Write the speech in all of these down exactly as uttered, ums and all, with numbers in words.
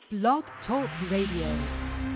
Blog Talk Radio.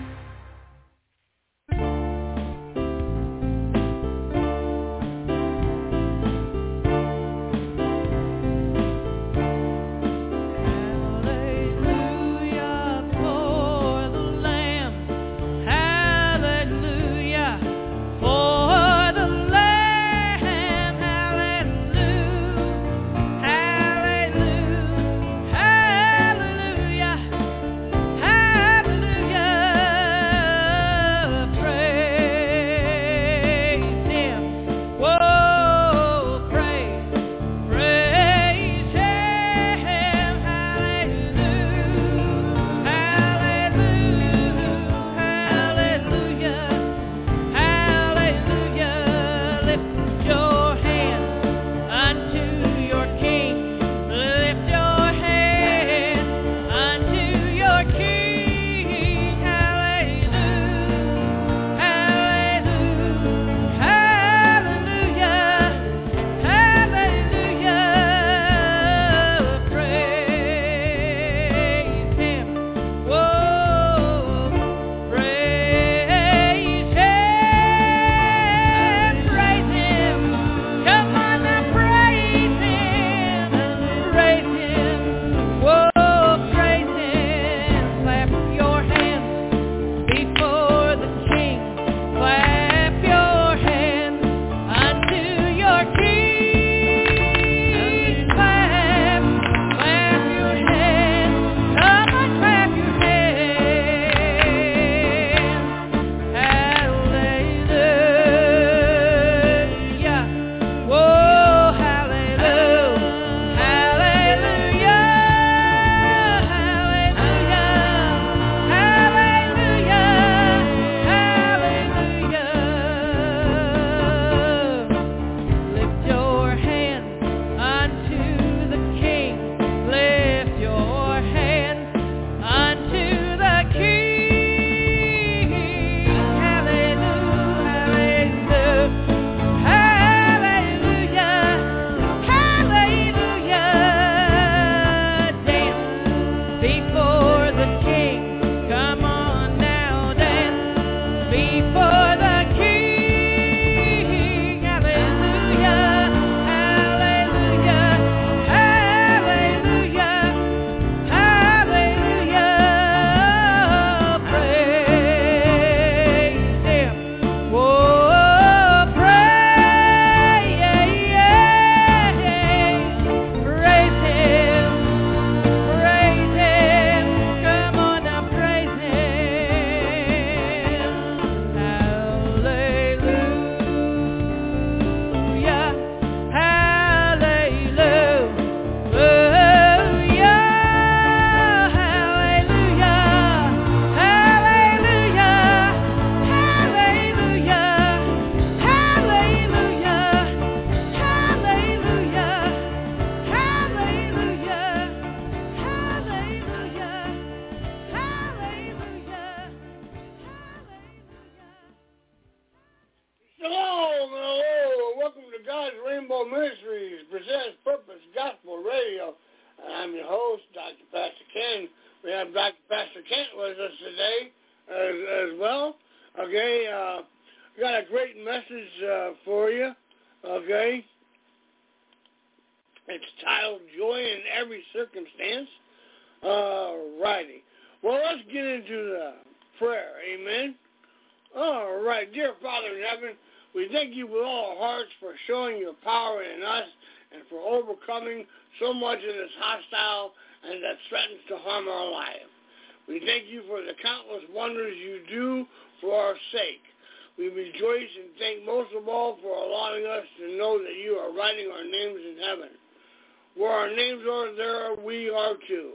So much of this hostile and that threatens to harm our life. We thank you for the countless wonders you do for our sake. We rejoice and thank most of all for allowing us to know that you are writing our names in heaven. Where our names are, there we are too.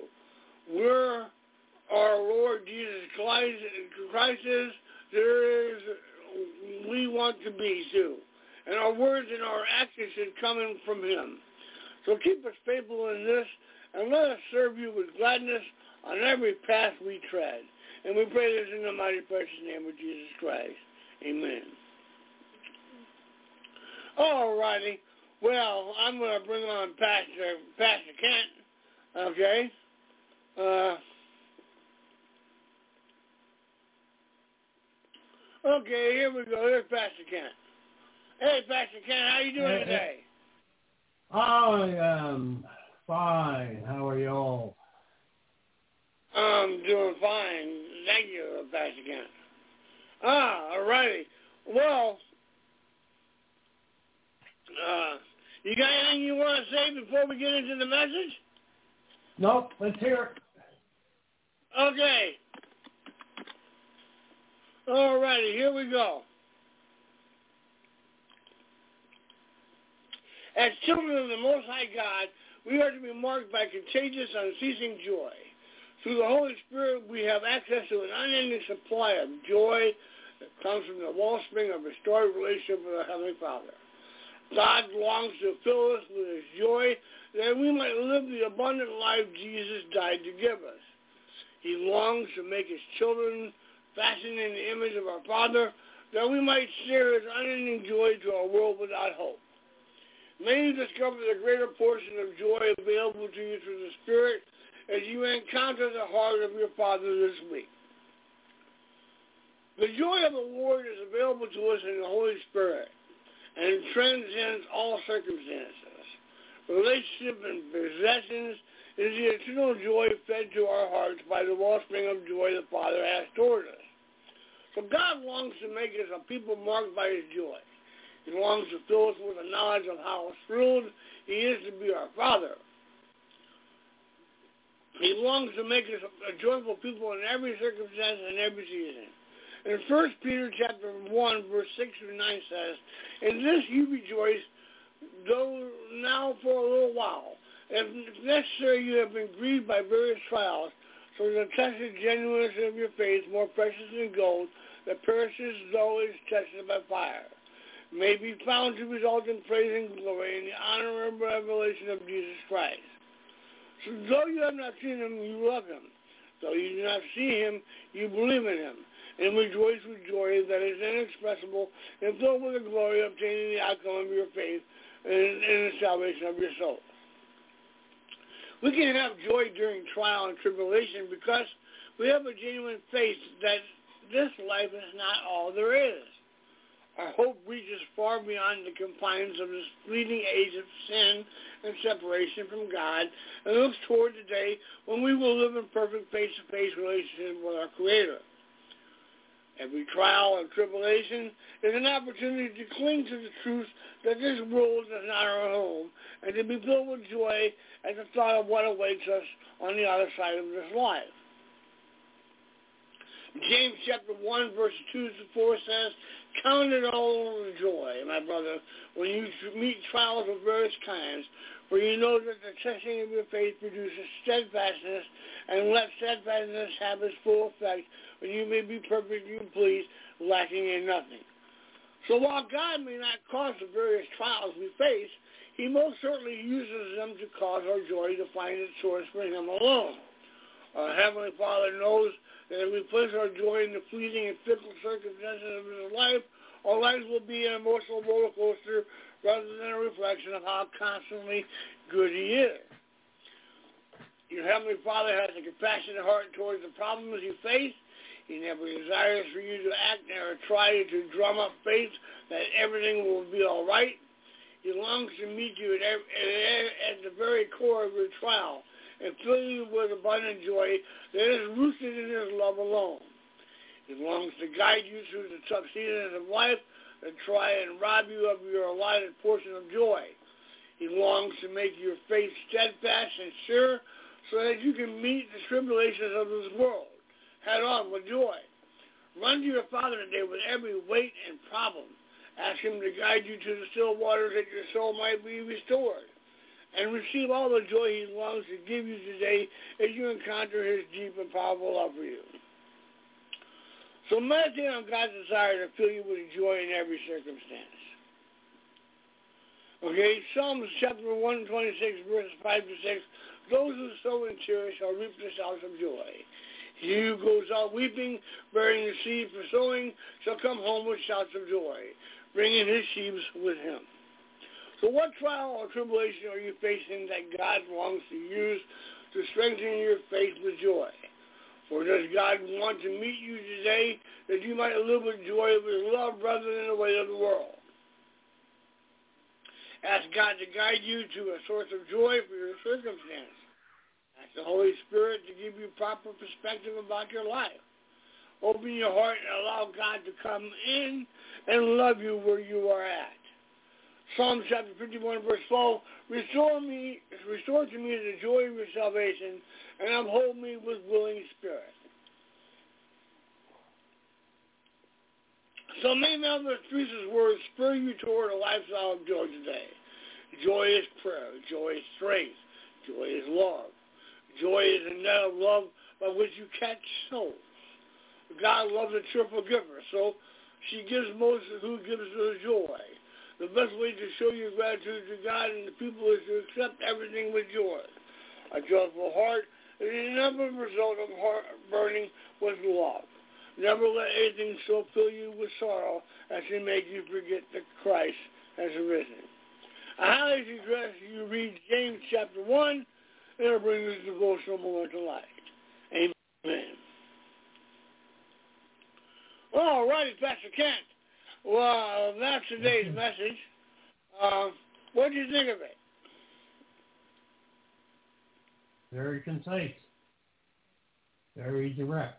Where our Lord Jesus Christ, Christ is, there is we want to be too. And our words and our actions should come in from him. So keep us faithful in this, and let us serve you with gladness on every path we tread. And we pray this in the mighty precious name of Jesus Christ. Amen. All righty. Well, I'm going to bring on Pastor Pastor Kent. Okay. Uh, Okay, here we go. Here's Pastor Kent. Hey, Pastor Kent, how you doing hey, today? I am fine. How are you all? I'm doing fine. Thank you, Pastor Kent. Ah, all righty. Well, uh, you got anything you want to say before we get into the message? Nope, let's hear it. Okay. All righty, here we go. As children of the Most High God, we are to be marked by contagious, unceasing joy. Through the Holy Spirit, we have access to an unending supply of joy that comes from the wellspring of restored relationship with our Heavenly Father. God longs to fill us with His joy that we might live the abundant life Jesus died to give us. He longs to make His children fashioned in the image of our Father that we might share His unending joy to a world without hope. May you discover the greater portion of joy available to you through the Spirit as you encounter the heart of your Father this week. The joy of the Lord is available to us in the Holy Spirit and transcends all circumstances. Relationship and possessions is the eternal joy fed to our hearts by the wellspring of joy the Father has toward us. So God longs to make us a people marked by His joy. He longs to fill us with the knowledge of how thrilled He is to be our Father. He longs to make us a joyful people in every circumstance and every season. In First Peter chapter one, verse six through nine says, "In this you rejoice, though now for a little while. If necessary, you have been grieved by various trials, so the tested genuineness of your faith, more precious than gold, that perishes though it is tested by fire, may be found to result in praise and glory in the honor and revelation of Jesus Christ. So though you have not seen Him, you love Him. Though you do not see Him, you believe in Him, and rejoice with joy that is inexpressible and filled with the glory of obtaining the outcome of your faith and, and the salvation of your soul." We can have joy during trial and tribulation because we have a genuine faith that this life is not all there is. Our hope reaches far beyond the confines of this fleeting age of sin and separation from God and looks toward the day when we will live in perfect face-to-face relationship with our Creator. Every trial and tribulation is an opportunity to cling to the truth that this world is not our home and to be filled with joy at the thought of what awaits us on the other side of this life. James chapter one, verse two to four says, "Count it all joy, my brother, when you meet trials of various kinds, for you know that the testing of your faith produces steadfastness, and let steadfastness have its full effect, when you may be perfect and complete, lacking in nothing." So while God may not cause the various trials we face, He most certainly uses them to cause our joy to find its source for Him alone. Our Heavenly Father knows that if we place our joy in the fleeting and fickle circumstances of His life, our lives will be an emotional roller coaster rather than a reflection of how constantly good He is. Your Heavenly Father has a compassionate heart towards the problems you face. He never desires for you to act or try to drum up faith that everything will be all right. He longs to meet you at, every, at the very core of your trial and fill you with abundant joy that is rooted in His love alone. He longs to guide you through the tough seasons of life that try and rob you of your allotted portion of joy. He longs to make your faith steadfast and sure so that you can meet the tribulations of this world head on with joy. Run to your Father today with every weight and problem. Ask Him to guide you to the still waters that your soul might be restored. And receive all the joy He longs to give you today as you encounter His deep and powerful love for you. So meditate on God's desire to fill you with joy in every circumstance. Okay, Psalms chapter one twenty-six, verses five to six. "Those who sow in tears shall reap the shouts of joy. He who goes out weeping, bearing the seed for sowing, shall come home with shouts of joy, bringing his sheaves with him." So what trial or tribulation are you facing that God longs to use to strengthen your faith with joy? For Or does God want to meet you today that you might live with joy of his love rather than the weight of the world? Ask God to guide you to a source of joy for your circumstance. Ask the Holy Spirit to give you proper perspective about your life. Open your heart and allow God to come in and love you where you are at. Psalm chapter fifty-one, verse twelve, Restore me, restore to me the joy of your salvation, and uphold me with willing spirit. So may Mother Teresa's words spur you toward a lifestyle of joy today. Joy is prayer. Joy is strength. Joy is love. Joy is a net of love by which you catch souls. God loves a cheerful giver, so she gives most who gives her joy. The best way to show your gratitude to God and the people is to accept everything with joy. A joyful heart is never a result of heart burning with love. Never let anything so fill you with sorrow as to make you forget that Christ has arisen. I highly suggest you read James chapter one, and it'll bring this devotional moment to life. Amen. All righty, Pastor Kent. Well, that's today's message. Uh, what do you think of it? Very concise. Very direct.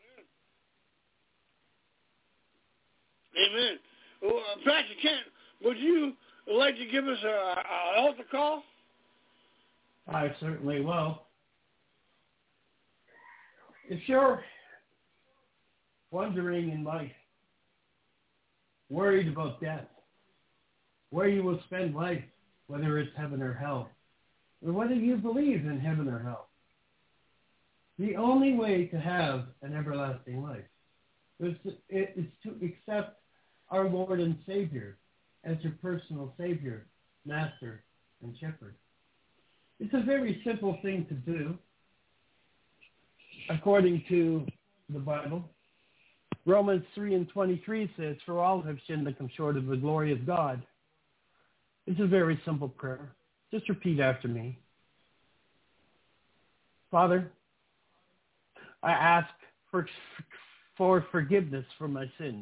Amen. Well, uh, Pastor Kent, would you like to give us an altar call? I certainly will. If you're wondering in life, worried about death, where you will spend life, whether it's heaven or hell, or whether you believe in heaven or hell, the only way to have an everlasting life is to, is to accept our Lord and Savior as your personal Savior, Master, and Shepherd. It's a very simple thing to do, according to the Bible. Romans three and twenty-three says, for all have sinned and come short of the glory of God. It's a very simple prayer. Just repeat after me. Father, I ask for, for forgiveness for my sins.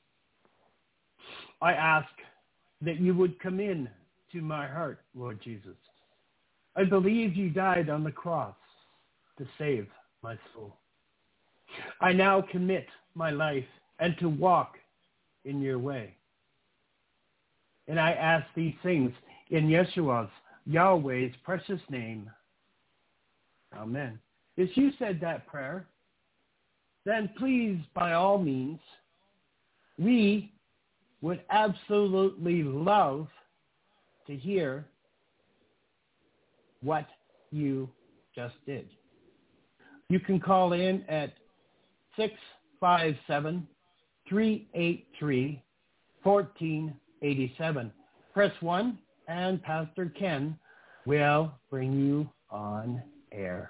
I ask that you would come in to my heart, Lord Jesus. I believe you died on the cross to save my soul. I now commit my life and to walk in your way. And I ask these things in Yeshua's, Yahweh's precious name. Amen. If you said that prayer, then please, by all means, we would absolutely love to hear what you just did. You can call in at six five seven, three eight three, one four eight seven. Press one, and Pastor Ken will bring you on air.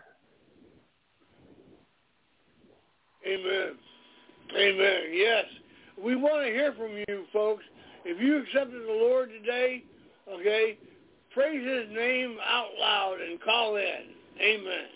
Amen. Amen. Yes. We want to hear from you, folks. If you accepted the Lord today, okay, praise his name out loud and call in. Amen.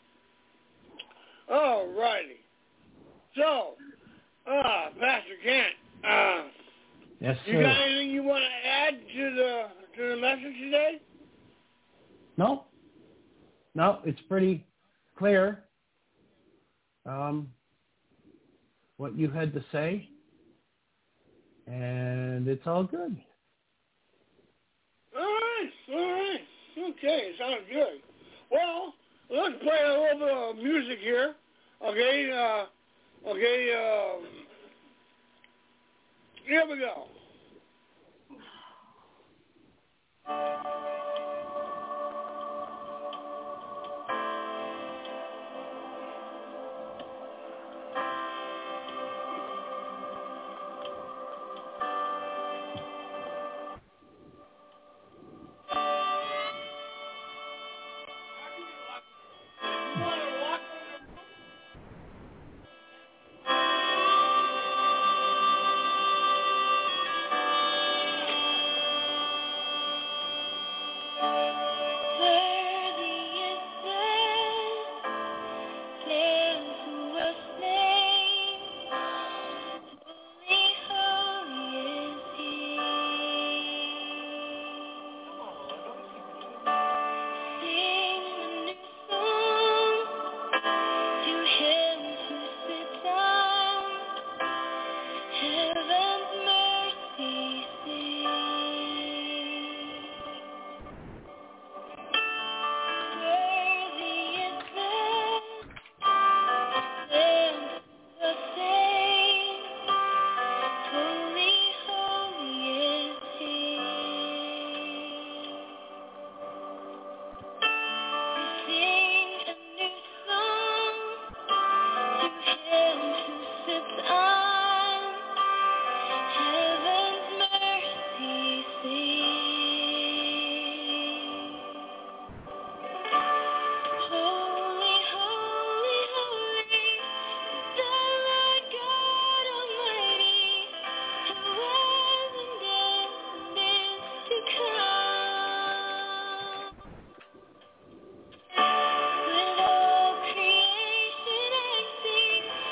All righty. So, uh, Pastor Kent, uh, yes, sir. You got anything you want to add to the to the message today? No. No, it's pretty clear um, what you had to say, and it's all good. All right, all right. Okay, sounds good. Well, let's play a little bit of music here. Okay, uh, okay, um, here we go. With all creation I sing.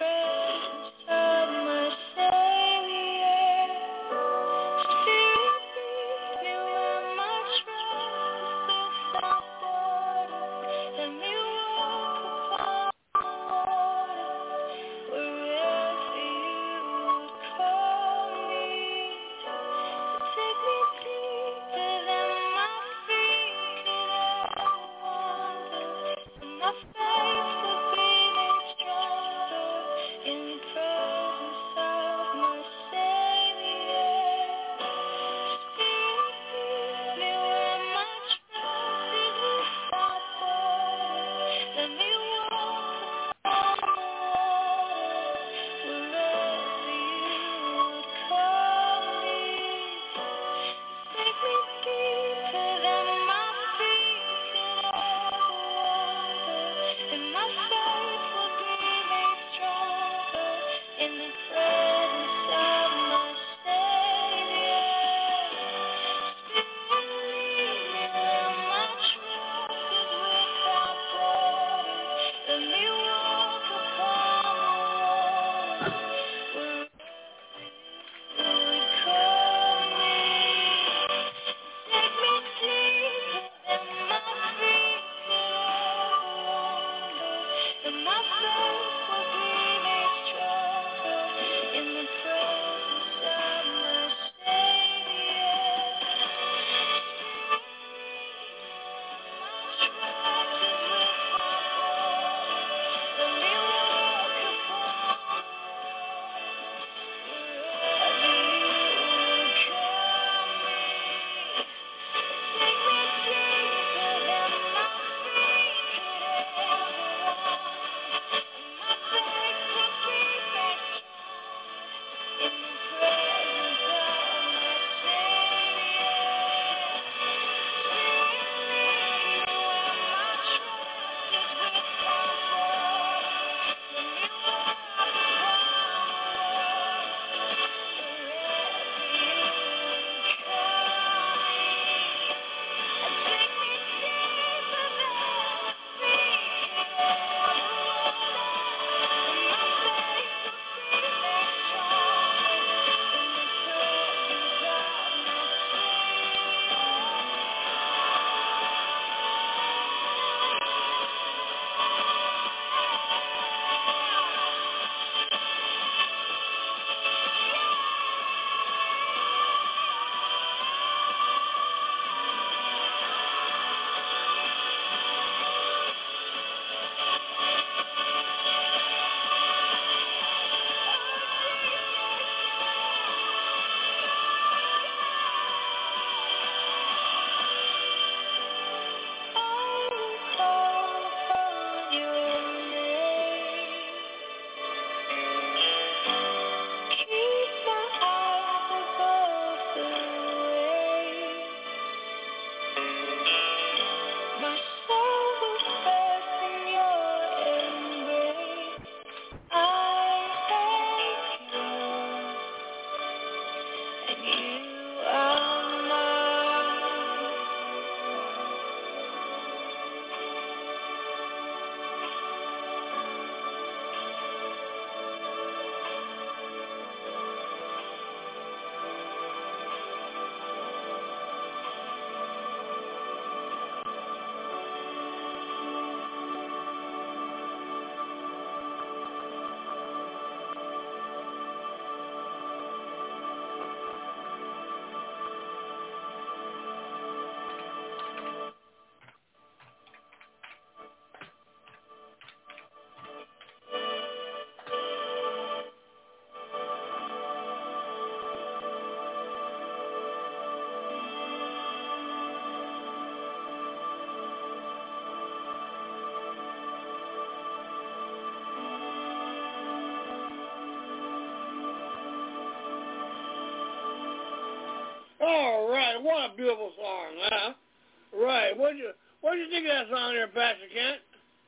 All right, what a beautiful song, huh? Right, what you what do you think of that song there, Pastor Kent?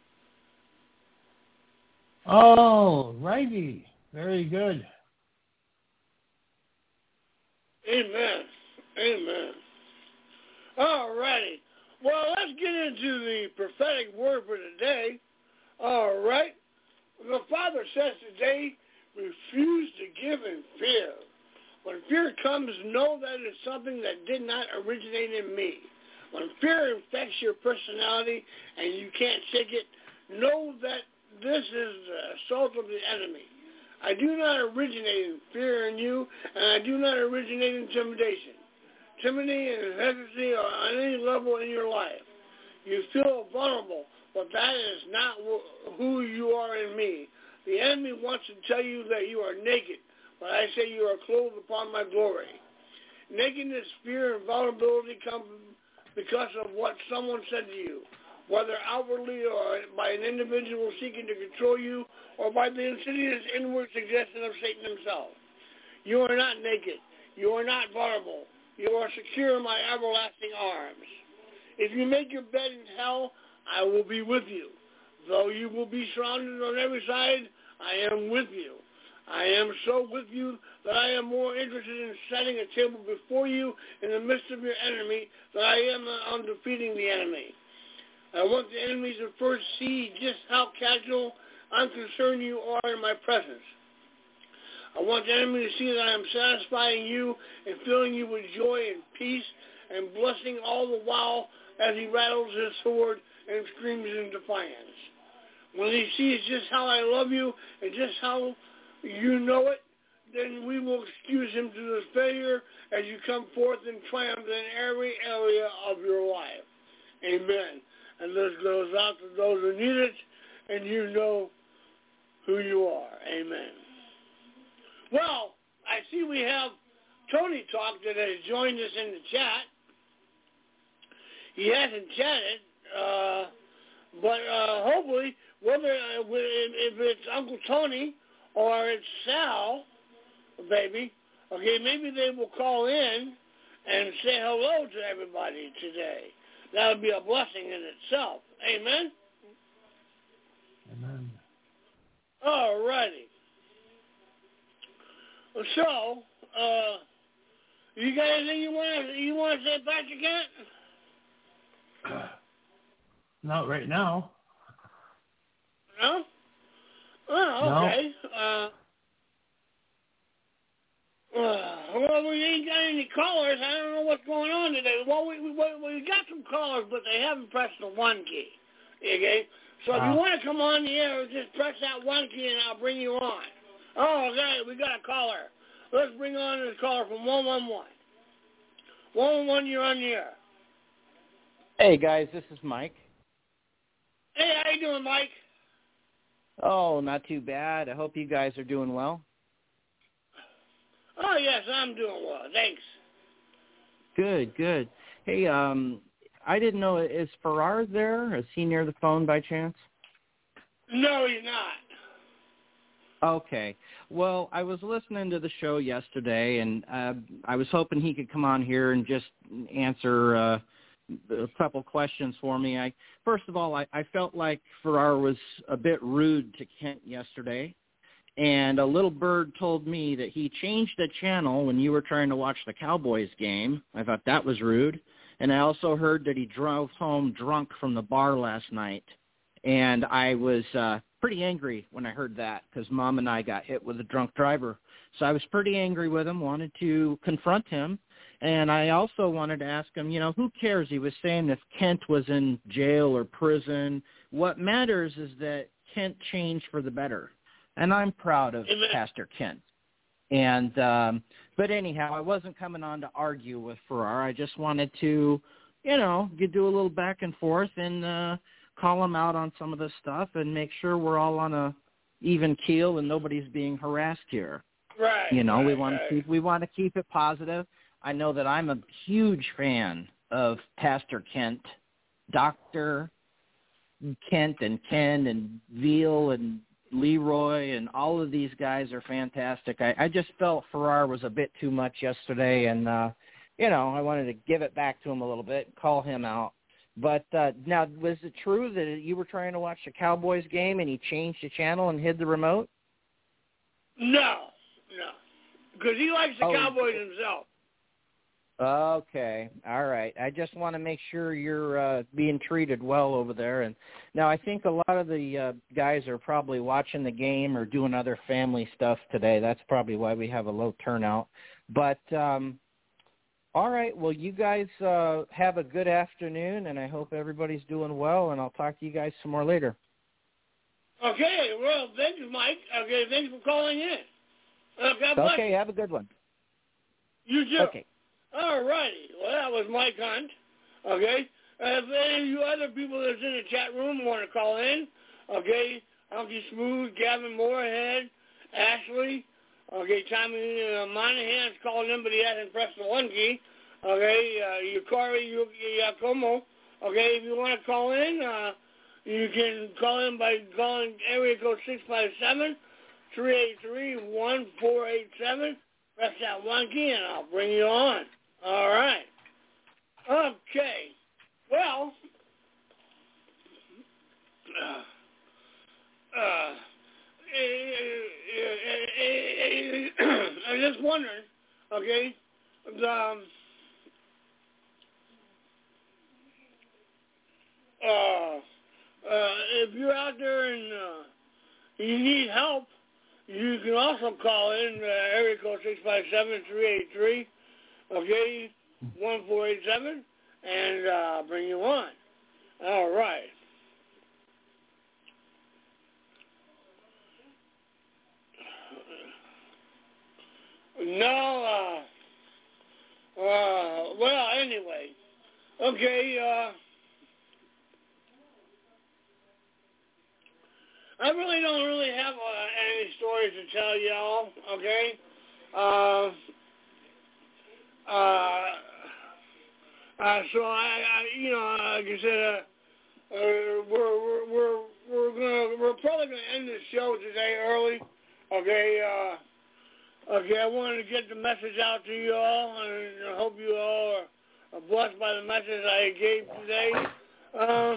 Oh, righty, very good. Amen, amen. All righty, well, let's get into the prophetic word for today. All right, The Father says today, refuse to give in fear. When fear comes, know that it's something that did not originate in me. When fear infects your personality and you can't shake it, know that this is the assault of the enemy. I do not originate in fear in you, and I do not originate in intimidation. Timidity and hesitancy are on any level in your life. You feel vulnerable, but that is not who you are in me. The enemy wants to tell you that you are naked, but I say you are clothed upon my glory. Nakedness, fear, and vulnerability come because of what someone said to you, whether outwardly or by an individual seeking to control you or by the insidious inward suggestion of Satan himself. You are not naked. You are not vulnerable. You are secure in my everlasting arms. If you make your bed in hell, I will be with you. Though you will be surrounded on every side, I am with you. I am so with you that I am more interested in setting a table before you in the midst of your enemy than I am on defeating the enemy. I want the enemies to first see just how casual, unconcerned you are in my presence. I want the enemy to see that I am satisfying you and filling you with joy and peace and blessing all the while as he rattles his sword and screams in defiance. When he sees just how I love you and just how you know it, then we will excuse him to this failure as you come forth in triumph in every area of your life. Amen. And this goes out to those who need it, and you know who you are. Amen. Well, I see we have Tony Talk that has joined us in the chat. He hasn't chatted, uh, but uh, hopefully, whether uh, if it's Uncle Tony or it's Sal, baby, okay, maybe they will call in and say hello to everybody today. That would be a blessing in itself. Amen? Amen. All righty. So, uh, you got anything you want to you want to say, Pastor Kent? Not right now. No? Oh, okay. No. Uh, uh, well, we ain't got any callers. I don't know what's going on today. Well, we we, we got some callers, but they haven't pressed the one key. Okay? So uh, if you want to come on the air, just press that one key and I'll bring you on. Oh, okay, we got a caller. Let's bring on the caller from one one one. one one one, you're on the air. Hey, guys, this is Mike. Hey, how you doing, Mike? Oh, not too bad. I hope you guys are doing well. Oh, yes, I'm doing well. Thanks. Good, good. Hey, um, I didn't know, is Farrar there? Is he near the phone by chance? No, he's not. Okay. Well, I was listening to the show yesterday, and uh, I was hoping he could come on here and just answer uh, a couple questions for me. I First of all, I, I felt like Farrar was a bit rude to Kent yesterday, and a little bird told me that he changed the channel when you were trying to watch the Cowboys game. I thought that was rude. And I also heard that he drove home drunk from the bar last night. And I was uh, pretty angry when I heard that because Mom and I got hit with a drunk driver. So I was pretty angry with him, wanted to confront him. And I also wanted to ask him, you know, who cares? He was saying if Kent was in jail or prison. What matters is that Kent changed for the better. And I'm proud of Amen. Pastor Kent. And um, but anyhow, I wasn't coming on to argue with Farrar. I just wanted to, you know, do a little back and forth and uh, call him out on some of this stuff and make sure we're all on a even keel and nobody's being harassed here. Right. You know, right, we want right. to keep we want to keep it positive. I know that I'm a huge fan of Pastor Kent, Doctor Kent and Ken and Veal and Leroy and all of these guys are fantastic. I, I just felt Farrar was a bit too much yesterday, and, uh, you know, I wanted to give it back to him a little bit, call him out. But uh, now, was it true that you were trying to watch the Cowboys game and he changed the channel and hid the remote? No, no, because he likes the oh, Cowboys himself. Okay. All right. I just want to make sure you're uh, being treated well over there. And now I think a lot of the uh, guys are probably watching the game or doing other family stuff today. That's probably why we have a low turnout. But um, all right. Well, you guys uh, have a good afternoon, and I hope everybody's doing well. And I'll talk to you guys some more later. Okay. Well, thank you, Mike. Okay. Thanks for calling in. Uh, God bless Okay. you. Have a good one. You too. Okay. All righty. Well, that was Mike Hunt. Okay. Uh, if any of you other people that's in the chat room want to call in, okay, Hunky Smooth, Gavin Moorhead, Ashley, okay, Tommy uh, Monahan's calling in, but he hasn't pressed the one key. Okay, uh, Yukari Yakomo. Okay, if you want to call in, uh, you can call in by calling area code six five seven, three eight three, one four eight seven. Press that one key and I'll bring you on. All right. Okay. Well, uh, uh, I'm just wondering, okay, the, um, uh, uh, if you're out there and uh, you need help, you can also call in uh, area code six five seven, three eight three, okay, one four eight seven, and uh, bring you on. All right. No, uh, uh, well, anyway, okay, uh, I really don't really have uh, any stories to tell y'all, okay? Uh, uh, uh, so I, I, you know, like I said, uh, uh, we're we're we're we're gonna we're probably gonna end the show today early, okay? Uh, okay, I wanted to get the message out to you all, and I hope you all are, are blessed by the message I gave today. Uh,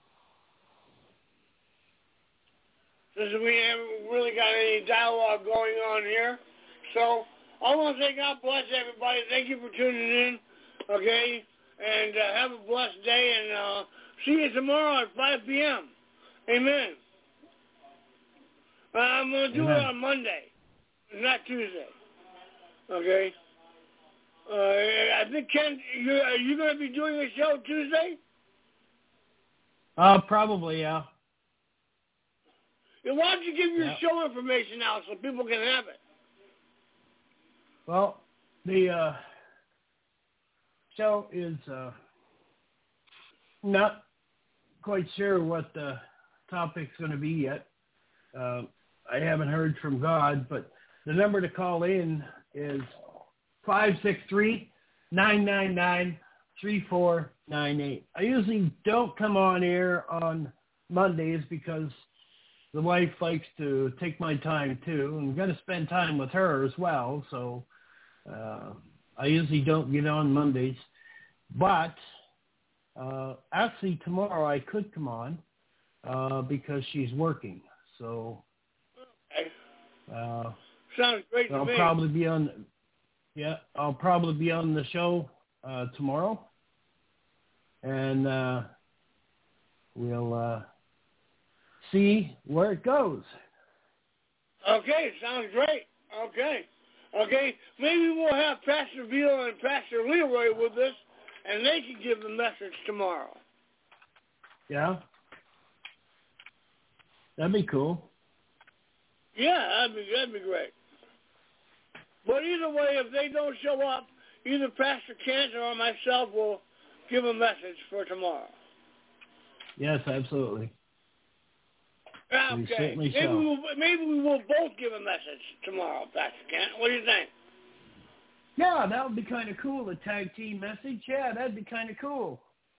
Since we haven't really got any dialogue going on here. So I want to say God bless everybody. Thank you for tuning in, okay? And uh, have a blessed day, and uh, see you tomorrow at five p.m. Amen. Uh, I'm going to do Amen. it on Monday, not Tuesday, okay? Uh, I think, Ken, you, are you going to be doing a show Tuesday? Uh, probably, yeah. Why don't you give your Yeah. show information out so people can have it? Well, the uh, show is uh, not quite sure what the topic's going to be yet. Uh, I haven't heard from God, but the number to call in is five six three, nine nine nine, three four nine eight. I usually don't come on air on Mondays because the wife likes to take my time too, and I'm going to spend time with her as well. So uh, I usually don't get on Mondays, but uh, actually tomorrow I could come on uh, because she's working. So uh, sounds great to I'll me. probably be on. Yeah, I'll probably be on the show uh, tomorrow, and uh, we'll. Uh, see where it goes. Okay, sounds great. Okay. Okay, maybe we'll have Pastor Veal and Pastor Leroy with us, and they can give the message tomorrow. Yeah? That'd be cool. Yeah, that'd be, that'd be great. But either way, if they don't show up, either Pastor Kent or myself will give a message for tomorrow. Yes, absolutely. We Okay. certainly Maybe, shall. we'll, maybe we will both give a message tomorrow, Pastor Kent. What do you think? Yeah, that would be kind of cool, a tag team message. Yeah, that'd be kind of cool.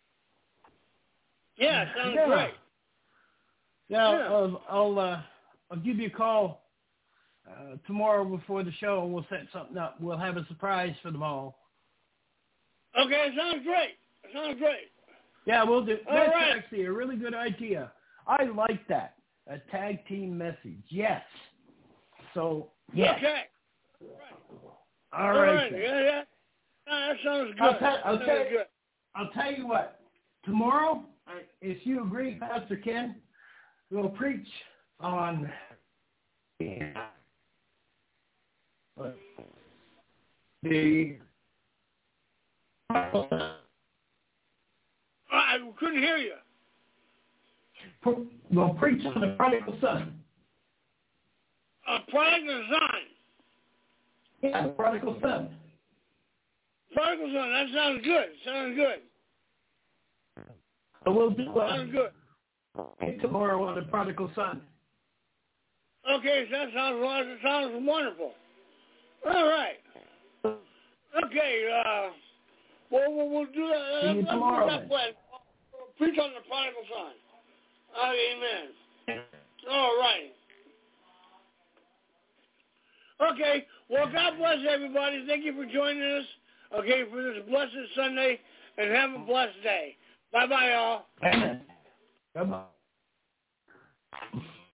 Yeah, sounds yeah. great. Yeah, Yeah. I'll, I'll, uh, I'll give you a call uh, tomorrow before the show, and we'll set something up. We'll have a surprise for them all. Okay, sounds great. Sounds great. Yeah, we'll do. All That's right. actually a really good idea. I like that. A tag team message. Yes. So, yes. Okay. All All right. right. then. Yeah, yeah. that sounds good. I'll, tell, I'll, that tell, sounds good. I'll tell you what. Tomorrow, if you agree, Pastor Ken, we'll preach on the. I couldn't hear you. We'll preach on the prodigal son. A prodigal son. Yeah, the prodigal son. Prodigal son. That sounds good. Sounds good. So we'll do uh, sounds good. tomorrow on the prodigal son. Okay, so that sounds that sounds wonderful. All right. Okay. Uh, well, we'll, we'll do that. See you Let's tomorrow. that plan. Preach on the prodigal son. Amen. All right. Okay. Well, God bless everybody. Thank you for joining us. Okay, for this blessed Sunday, and have a blessed day. Bye bye, y'all. Amen. Bye bye.